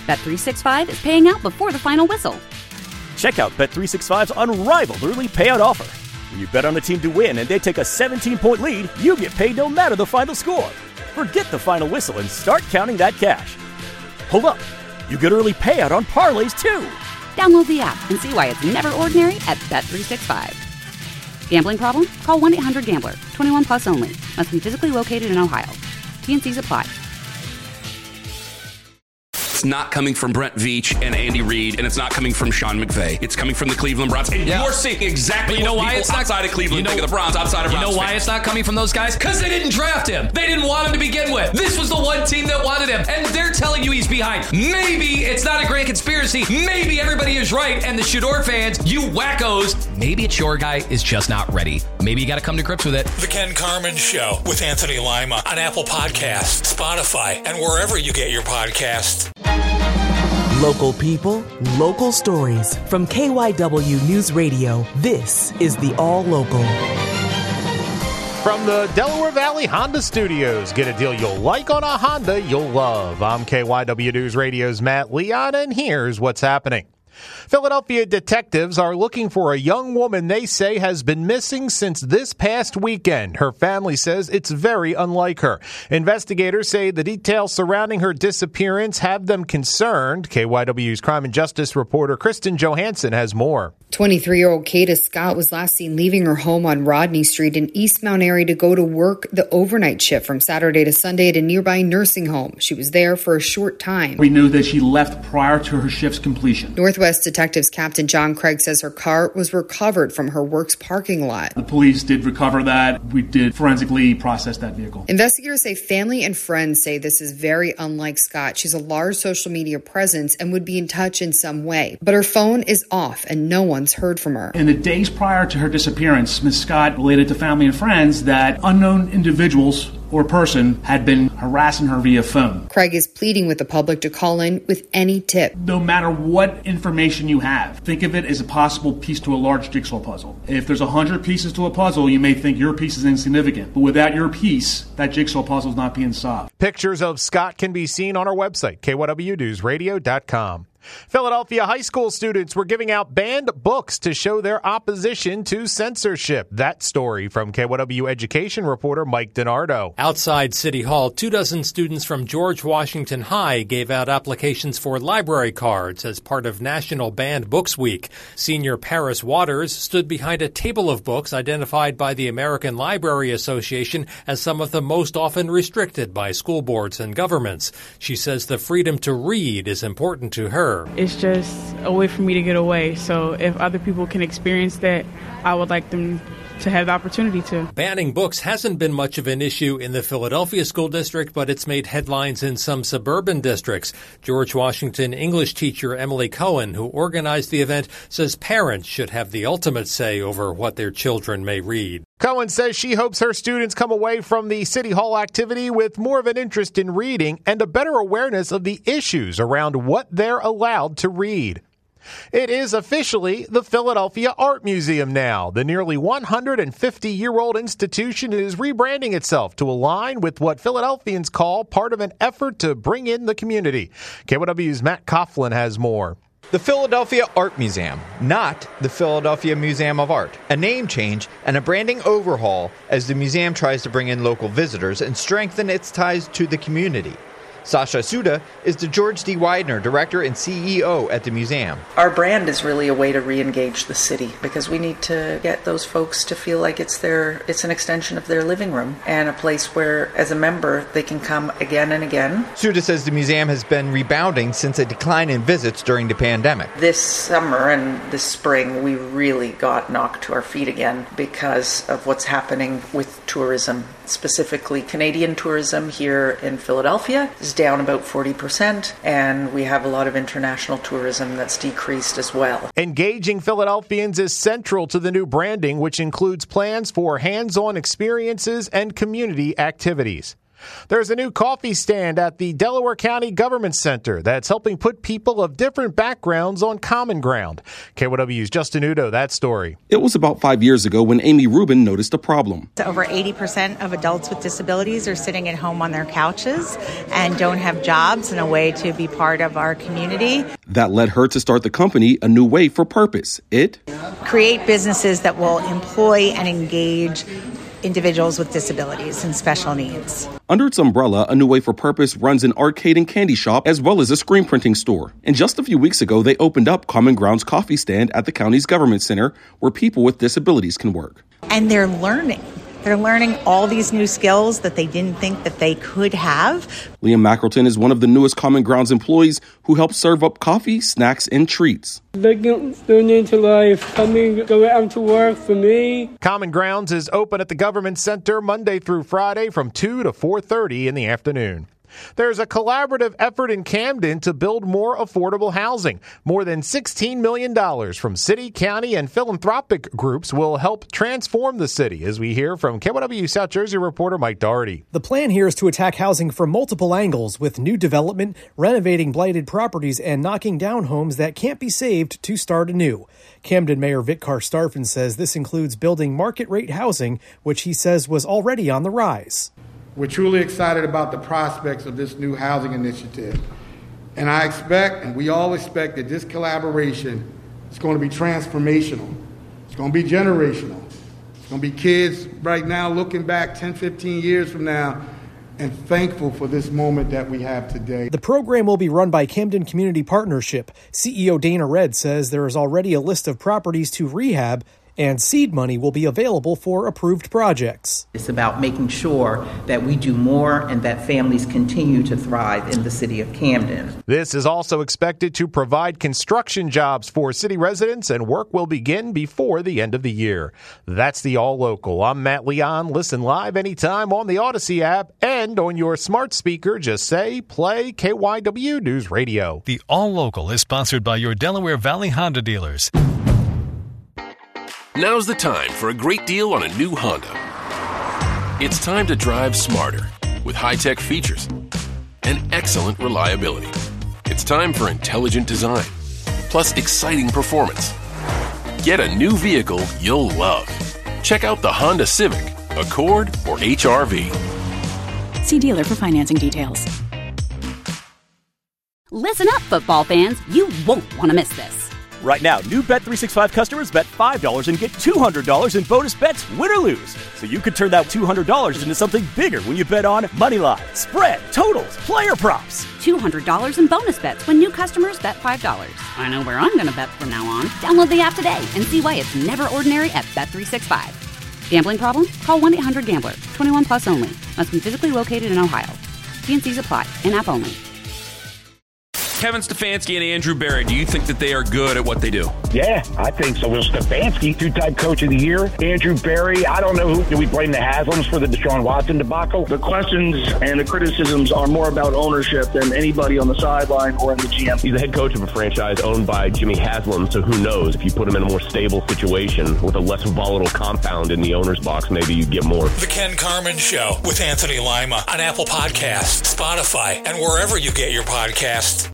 Bet365 is paying out before the final whistle. Check out Bet365's unrivaled early payout offer. When you bet on a team to win and they take a 17-point lead, you get paid no matter the final score. Forget the final whistle and start counting that cash. Hold up. You get early payout on parlays, too. Download the app and see why it's never ordinary at Bet365. Gambling problem? Call 1-800-GAMBLER. 21 plus only. Must be physically located in Ohio. T&Cs apply. It's not coming from Brent Veach and Andy Reid, and it's not coming from Sean McVay. It's coming from the Cleveland Browns. And you're seeing exactly what people outside of Cleveland think of the Browns, outside of Browns. You know why it's not coming from those guys? Because they didn't draft him. They didn't want him to begin with. This was the one team that wanted him, and they're telling you he's behind. Maybe it's not a grand conspiracy. Maybe everybody is right, and the Shador fans, you wackos, maybe it's your guy is just not ready. Maybe you got to come to grips with it. The Ken Carman Show with Anthony Lima on Apple Podcasts, Spotify, and wherever you get your podcasts. Local people, local stories. From KYW News Radio, this is the All Local. From the Delaware Valley Honda Studios, get a deal you'll like on a Honda you'll love. I'm KYW News Radio's Matt Leon, and here's what's happening. Philadelphia detectives are looking for a young woman they say has been missing since this past weekend. Her family says it's very unlike her. Investigators say the details surrounding her disappearance have them concerned. KYW's crime and justice reporter Kristen Johansson has more. 23-year-old Kata Scott was last seen leaving her home on Rodney Street in East Mount Airy to go to work the overnight shift from Saturday to Sunday at a nearby nursing home. She was there for a short time. We knew that she left prior to her shift's completion. Northwest Detectives Captain John Craig says her car was recovered from her work's parking lot. The police did recover that. We did forensically process that vehicle. Investigators say family and friends say this is very unlike Scott. She's a large social media presence and would be in touch in some way. But her phone is off and no one's heard from her. In the days prior to her disappearance, Ms. Scott related to family and friends that unknown individuals or person had been harassing her via phone. Craig is pleading with the public to call in with any tip. No matter what information you have, think of it as a possible piece to a large jigsaw puzzle. If there's 100 pieces to a puzzle, you may think your piece is insignificant. But without your piece, that jigsaw puzzle is not being solved. Pictures of Scott can be seen on our website, KYWNewsRadio.com. Philadelphia high school students were giving out banned books to show their opposition to censorship. That story from KYW education reporter Mike DiNardo. Outside City Hall, 24 students from George Washington High gave out applications for library cards as part of National Banned Books Week. Senior Paris Waters stood behind a table of books identified by the American Library Association as some of the most often restricted by school boards and governments. She says the freedom to read is important to her. It's just a way for me to get away. So if other people can experience that, I would like them to have the opportunity to. Banning books hasn't been much of an issue in the Philadelphia school district, but it's made headlines in some suburban districts. George Washington English teacher Emily Cohen, who organized the event, says parents should have the ultimate say over what their children may read. Cohen says she hopes her students come away from the City Hall activity with more of an interest in reading and a better awareness of the issues around what they're allowed to read. It is officially the Philadelphia Art Museum now. The nearly 150-year-old institution is rebranding itself to align with what Philadelphians call part of an effort to bring in the community. KYW's Matt Coughlin has more. The Philadelphia Art Museum, not the Philadelphia Museum of Art. A name change and a branding overhaul as the museum tries to bring in local visitors and strengthen its ties to the community. Sasha Suda is the George D. Widener Director and CEO at the museum. Our brand is really a way to re-engage the city because we need to get those folks to feel like it's an extension of their living room and a place where, as a member, they can come again and again. Suda says the museum has been rebounding since a decline in visits during the pandemic. This summer and this spring, we really got knocked to our feet again because of what's happening with tourism. Specifically, Canadian tourism here in Philadelphia is down about 40%, and we have a lot of international tourism that's decreased as well. Engaging Philadelphians is central to the new branding, which includes plans for hands-on experiences and community activities. There's a new coffee stand at the Delaware County Government Center that's helping put people of different backgrounds on common ground. KYW's Justin Udo, that story. It was about 5 years ago when Amy Rubin noticed a problem. Over 80% of adults with disabilities are sitting at home on their couches and don't have jobs and a way to be part of our community. That led her to start the company A New Way for Purpose. It create businesses that will employ and engage individuals with disabilities and special needs. Under its umbrella, A New Way for Purpose runs an arcade and candy shop as well as a screen printing store. And just a few weeks ago, they opened up Common Ground's coffee stand at the county's government center where people with disabilities can work. And they're learning. They're learning all these new skills that they didn't think that they could have. Liam Mackelton is one of the newest Common Grounds employees who helps serve up coffee, snacks, and treats. Looking into life, going out to work for me. Common Grounds is open at the Government Center Monday through Friday from 2 to 4:30 in the afternoon. There's a collaborative effort in Camden to build more affordable housing. More than $16 million from city, county, and philanthropic groups will help transform the city, as we hear from KYW South Jersey reporter Mike Doherty. The plan here is to attack housing from multiple angles with new development, renovating blighted properties, and knocking down homes that can't be saved to start anew. Camden Mayor Vitkar Starfin says this includes building market-rate housing, which he says was already on the rise. We're truly excited about the prospects of this new housing initiative. And I expect, and we all expect, that this collaboration is going to be transformational. It's going to be generational. It's going to be kids right now looking back 10, 15 years from now and thankful for this moment that we have today. The program will be run by Camden Community Partnership. CEO Dana Red says there is already a list of properties to rehab, and seed money will be available for approved projects. It's about making sure that we do more and that families continue to thrive in the city of Camden. This is also expected to provide construction jobs for city residents, and work will begin before the end of the year. That's the All Local. I'm Matt Leon. Listen live anytime on the Odyssey app and on your smart speaker. Just say, play KYW News Radio. The All Local is sponsored by your Delaware Valley Honda dealers. Now's the time for a great deal on a new Honda. It's time to drive smarter with high-tech features and excellent reliability. It's time for intelligent design, plus exciting performance. Get a new vehicle you'll love. Check out the Honda Civic, Accord, or HR-V. See dealer for financing details. Listen up, football fans. You won't want to miss this. Right now, new Bet365 customers bet $5 and get $200 in bonus bets, win or lose. So you could turn that $200 into something bigger when you bet on money line, spread, totals, player props. $200 in bonus bets when new customers bet $5. I know where I'm going to bet from now on. Download the app today and see why it's never ordinary at Bet365. Gambling problem? Call 1-800-GAMBLER. 21 plus only. Must be physically located in Ohio. T&Cs apply. In-app only. Kevin Stefanski and Andrew Berry, do you think that they are good at what they do? Yeah, I think so. Well, Stefanski, two-time coach of the year. Andrew Berry, I don't know who. Do we blame the Haslams for the Deshaun Watson debacle? The questions and the criticisms are more about ownership than anybody on the sideline or in the GM. He's the head coach of a franchise owned by Jimmy Haslam, so who knows? If you put him in a more stable situation with a less volatile compound in the owner's box, maybe you'd get more. The Ken Carman Show with Anthony Lima on Apple Podcasts, Spotify, and wherever you get your podcasts.